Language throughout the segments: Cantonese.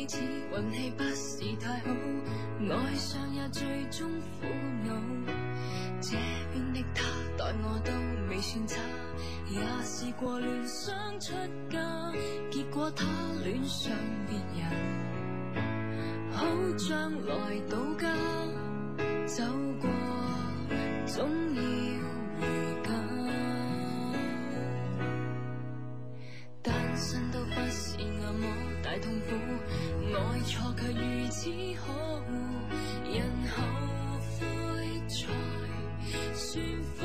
彼此運氣不是太好，愛上也最終苦惱。這邊的他待我都未算差，也試過亂想出嫁，結果他戀上別人，好將來到家走過總要回家。單身都不是那麼大痛苦，愛錯卻如此可惡，人後悔才算苦。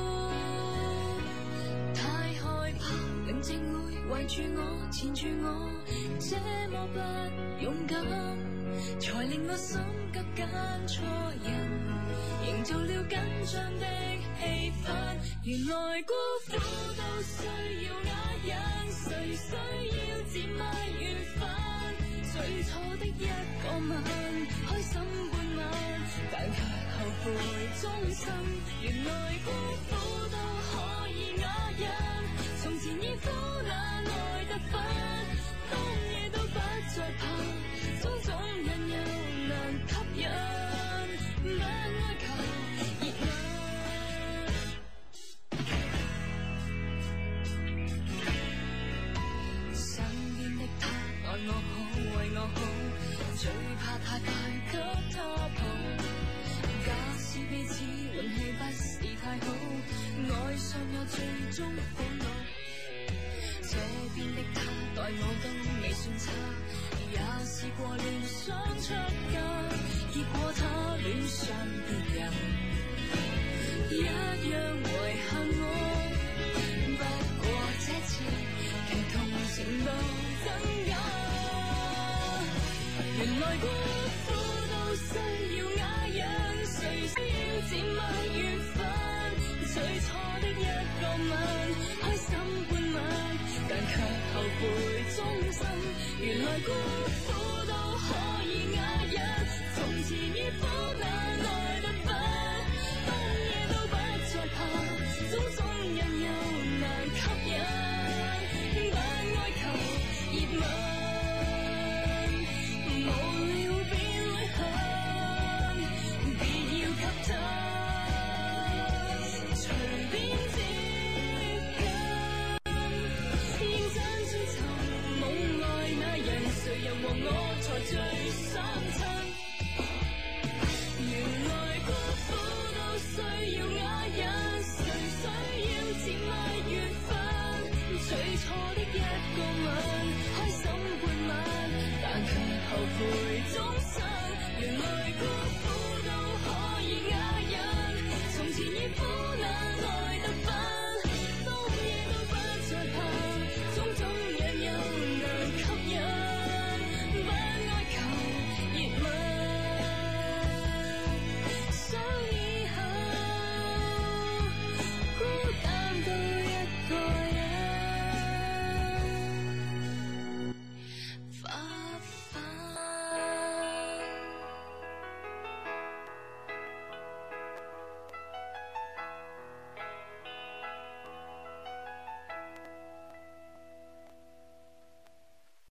太害怕明正會圍住我纏住我，這麼不勇敢，才令我心急揀錯人，營造了緊張的氣氛。原來辜負都需要啞忍，誰需要賤賣緣分？最初的一個吻，開心半晚，但卻後悔終生。原來辜負都可以啞忍，從前已苦難愛得分，當夜都不再怕，種種人又能吸引，不哀求熱吻。身邊的他愛我好，為我好，最怕太快給他抱。假使彼此運氣不是太好，愛上也最終苦惱。這邊的他待我都未算差，也試過亂想出嫁，結果他戀上別人，一樣遺憾我。不過這次其同程度增加，原來辜負都需要啞忍，誰需要賤賣緣分？最初的一個吻，開心半晚，但卻後悔終生。原來辜負